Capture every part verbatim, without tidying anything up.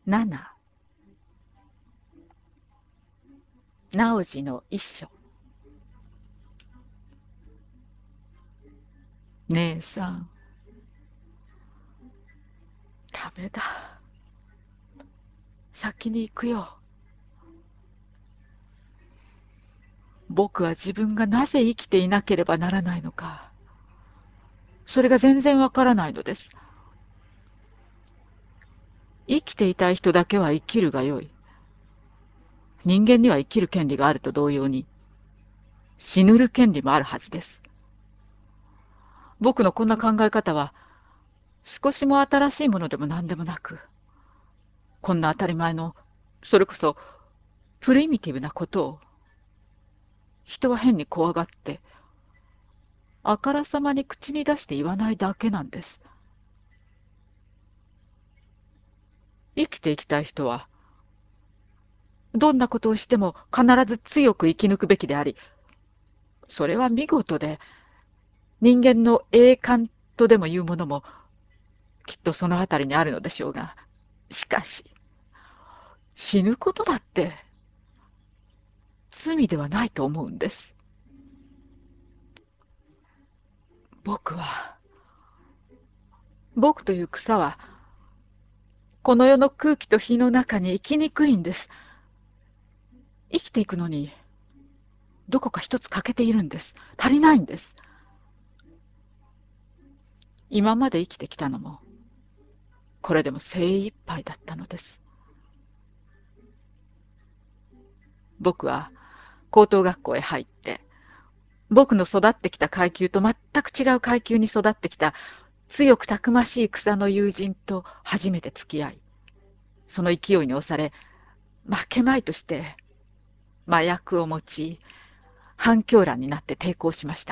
なな、直次の遺書。姉さん、ダメだ。先に行くよ。僕は自分がなぜ生きていなければならないのか、それが全然わからないのです。生きていたい人だけは生きるがよい。人間には生きる権利があると同様に、死ぬる権利もあるはずです。僕のこんな考え方は、少しも新しいものでも何でもなく、こんな当たり前の、それこそプリミティブなことを、人は変に怖がって、あからさまに口に出して言わないだけなんです。生きていきたい人は、どんなことをしても必ず強く生き抜くべきであり、それは見事で、人間の栄冠とでもいうものも、きっとそのあたりにあるのでしょうが、しかし、死ぬことだって罪ではないと思うんです。僕は、僕という草は、この世の空気と火の中に生きにくいんです。生きていくのに、どこか一つ欠けているんです。足りないんです。今まで生きてきたのも、これでも精一杯だったのです。僕は高等学校へ入って、僕の育ってきた階級と全く違う階級に育ってきた強くたくましい草の友人と初めて付き合い、その勢いに押され、負けまいとして麻薬を用い、反響欄になって抵抗しました。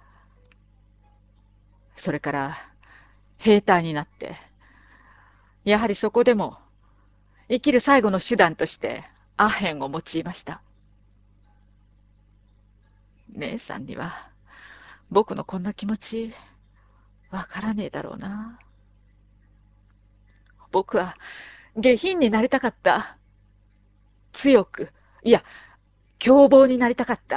それから兵隊になって、やはりそこでも生きる最後の手段としてアヘンを用いました。姉さんには僕のこんな気持ちわからねえだろうな。僕は下品になりたかった。強く、いや、凶暴になりたかった。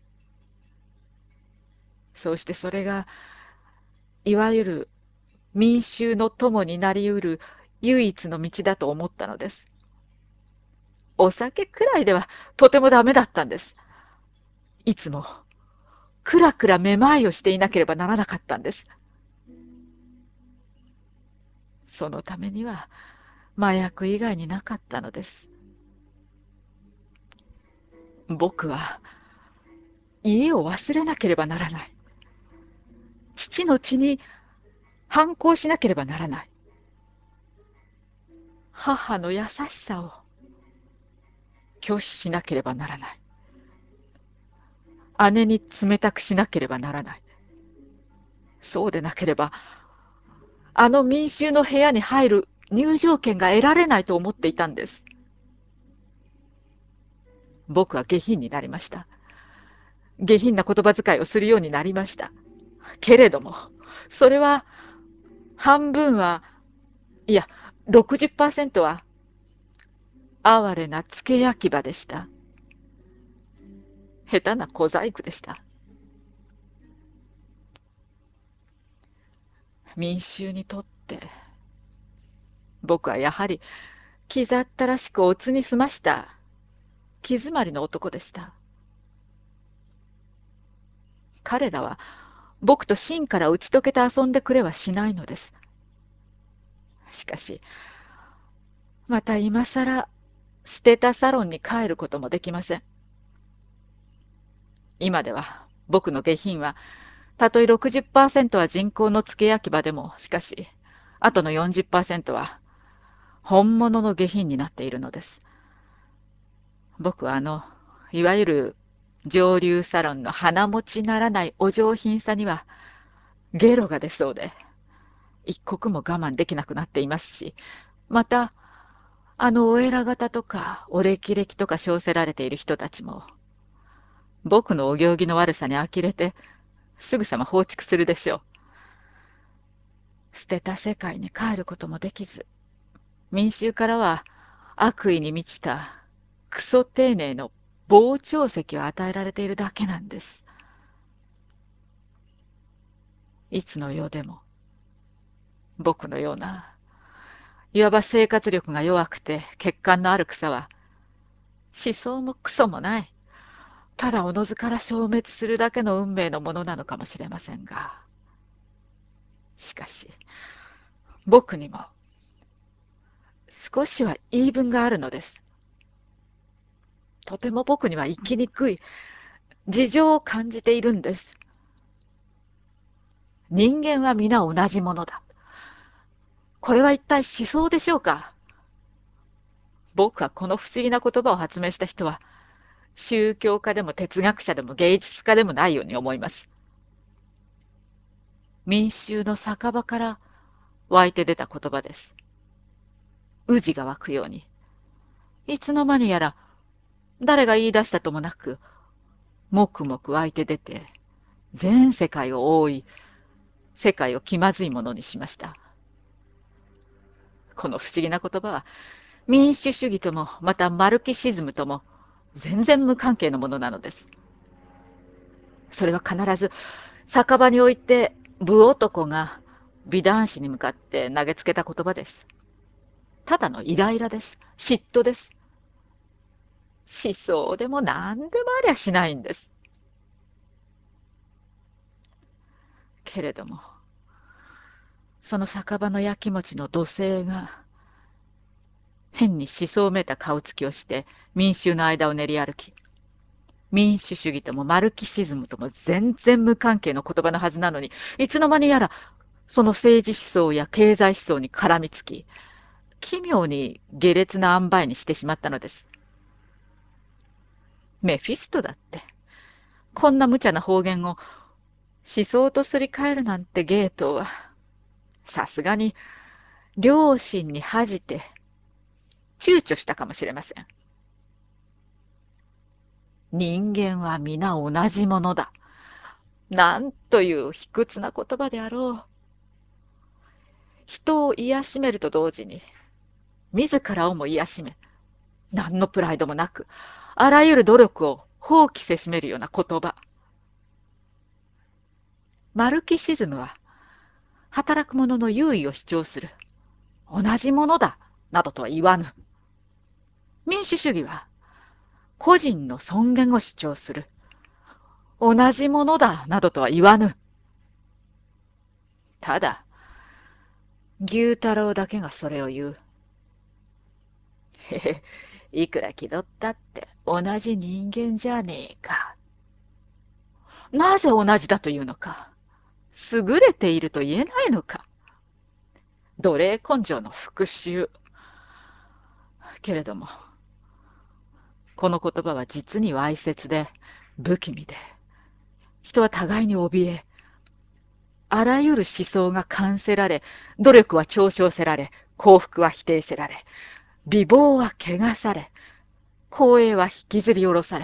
そうしてそれが、いわゆる民衆の友になりうる唯一の道だと思ったのです。お酒くらいではとてもダメだったんです。いつも、くらくらめまいをしていなければならなかったんです。そのためには、麻薬以外になかったのです。僕は、家を忘れなければならない。父の血に反抗しなければならない。母の優しさを拒否しなければならない。姉に冷たくしなければならない。そうでなければ、あの民衆の部屋に入る入場券が得られないと思っていたんです。僕は下品になりました。下品な言葉遣いをするようになりました。けれども、それは半分は、いや、ろくじゅっパーセントは哀れな付け焼き場でした。下手な小細工でした。民衆にとって、僕はやはり、気ざったらしくおつに済ました、気詰まりの男でした。彼らは、僕と芯から打ち解けて遊んでくれはしないのです。しかし、また今さら、捨てたサロンに帰ることもできません。今では、僕の下品は、たとえろくじゅっパーセントは人工の付け焼き場でも、しかし、あとのよんじゅっパーセントは、本物の下品になっているのです。僕はあの、いわゆる上流サロンの鼻持ちならないお上品さには、ゲロが出そうで、一刻も我慢できなくなっていますし、また、あのお偉方とかお歴々とか称せられている人たちも、僕のお行儀の悪さに呆れて、すぐさま放逐するでしょう。捨てた世界に帰ることもできず、 民衆からは悪意に満ちたクソ丁寧の傍聴席を与えられているだけなんです。いつの世でも僕のようないわば生活力が弱くて血管のある草は思想もクソもない、ただおのずから消滅するだけの運命のものなのかもしれませんが、しかし僕にも少しは言い分があるのです。とても僕には生きにくい事情を感じているんです。人間は皆同じものだ。これは一体思想でしょうか。僕はこの不思議な言葉を発明した人は宗教家でも哲学者でも芸術家でもないように思います。民衆の酒場から湧いて出た言葉です。宇治が湧くように。いつの間にやら誰が言い出したともなく、もくもく湧いて出て、全世界を覆い、世界を気まずいものにしました。この不思議な言葉は、民主主義とも、またマルキシズムとも、全然無関係のものなのです。それは必ず、酒場において、武男が美男子に向かって投げつけた言葉です。ただのイライラです。嫉妬です。思想でも何でもありゃしないんです。けれども、その酒場のやきもちの土星が、変に思想めいた顔つきをして民衆の間を練り歩き、民主主義ともマルキシズムとも全然無関係の言葉のはずなのに、いつの間にやらその政治思想や経済思想に絡みつき、奇妙に下劣な塩梅にしてしまったのです。メフィストだって、こんな無茶な方言を思想とすり替えるなんて芸当は、さすがに良心に恥じて躊躇したかもしれません。人間は皆同じものだ。なんという卑屈な言葉であろう。人を癒しめると同時に、自らをも癒しめ、何のプライドもなく、あらゆる努力を放棄せしめるような言葉。マルキシズムは、働く者の優位を主張する。同じものだ、などとは言わぬ。民主主義は、個人の尊厳を主張する。同じものだ、などとは言わぬ。ただ、牛太郎だけがそれを言う。へへ、いくら気取ったって同じ人間じゃねえか。なぜ同じだというのか。優れていると言えないのか。奴隷根性の復讐。けれども、この言葉は実にわいせつで、不気味で、人は互いに怯え、あらゆる思想が監せられ、努力は嘲笑せられ、幸福は否定せられ、美貌は汚され、光栄は引きずり下ろされ、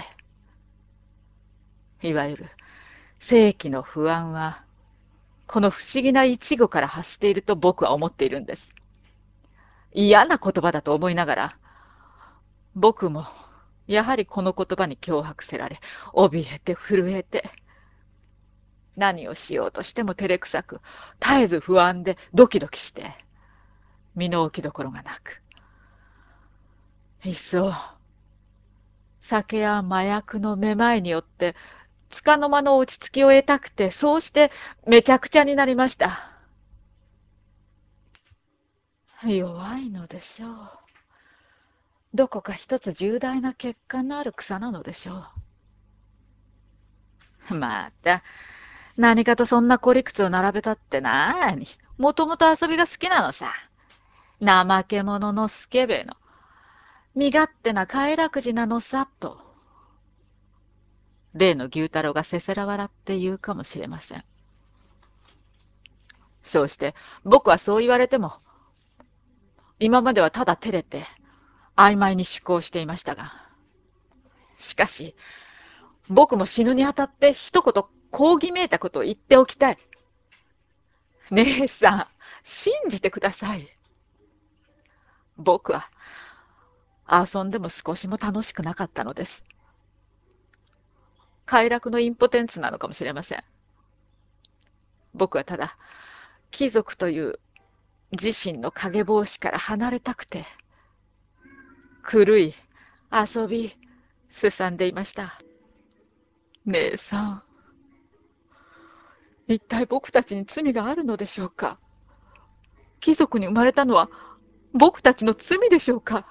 いわゆる世紀の不安は、この不思議な一語から発していると僕は思っているんです。嫌な言葉だと思いながら、僕もやはりこの言葉に脅迫せられ、怯えて震えて、何をしようとしても照れくさく、絶えず不安でドキドキして、身の置きどころがなく、いっそ酒や麻薬のめまいによって束の間の落ち着きを得たくて、そうしてめちゃくちゃになりました。弱いのでしょう。どこか一つ重大な欠陥のある草なのでしょう。また、何かとそんな孤立を並べたってなーに。もともと遊びが好きなのさ。怠け者のスケベの。身勝手な快楽児なのさ、と。例の牛太郎がせせら笑って言うかもしれません。そうして、僕はそう言われても、今まではただ照れて、曖昧に思考していましたが。しかし、僕も死ぬにあたって一言抗議めいたことを言っておきたい。姉さん、信じてください。 僕は遊んでも少しも楽しくなかったのです。快楽のインポテンツなのかもしれません。僕はただ、貴族という自身の影帽子から離れたくて、狂い、遊び、すさんでいました。姉さん、一体僕たちに罪があるのでしょうか？貴族に生まれたのは僕たちの罪でしょうか？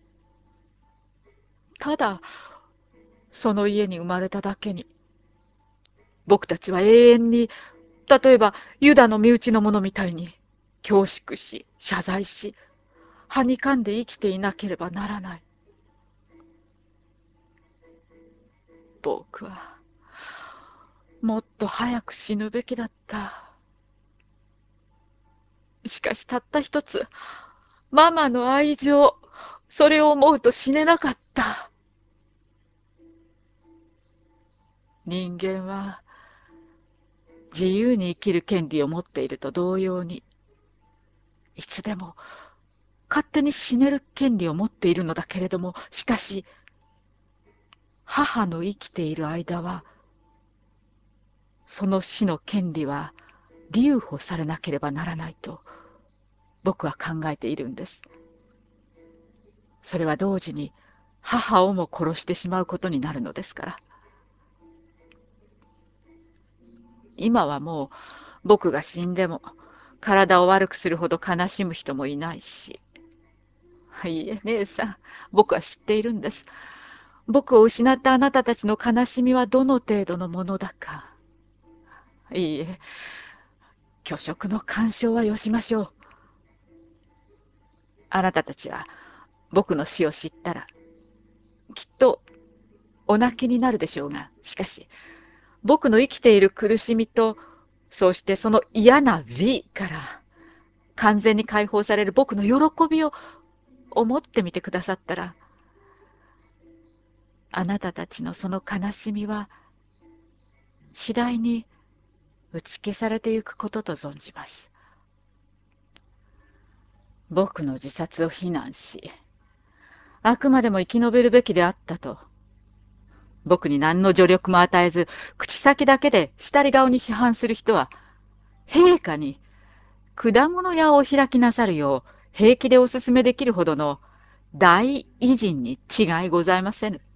ただ、その家に生まれただけに、僕たちは永遠に、例えばユダの身内の者みたいに、恐縮し、謝罪し、はにかんで生きていなければならない。僕は、もっと早く死ぬべきだった。しかしたった一つ、ママの愛情、それを思うと死ねなかった。人間は自由に生きる権利を持っていると同様に、いつでも勝手に死ねる権利を持っているのだけれども、しかし、母の生きている間は、その死の権利は留保されなければならないと、僕は考えているんです。それは同時に、母をも殺してしまうことになるのですから。今はもう、僕が死んでも、体を悪くするほど悲しむ人もいないし。いいえ、姉さん、僕は知っているんです。僕を失ったあなたたちの悲しみはどの程度のものだか。いいえ、虚飾の干渉はよしましょう。あなたたちは僕の死を知ったら、きっとお泣きになるでしょうが、しかし、僕の生きている苦しみと、そしてその嫌な美から完全に解放される僕の喜びを思ってみてくださったら、あなたたちのその悲しみは次第に打ち消されてゆくことと存じます。僕の自殺を非難し、あくまでも生き延びるべきであったと、僕に何の助力も与えず、口先だけで下り顔に批判する人は、陛下に果物屋をお開きなさるよう平気でお勧めできるほどの大偉人に違いございませぬ。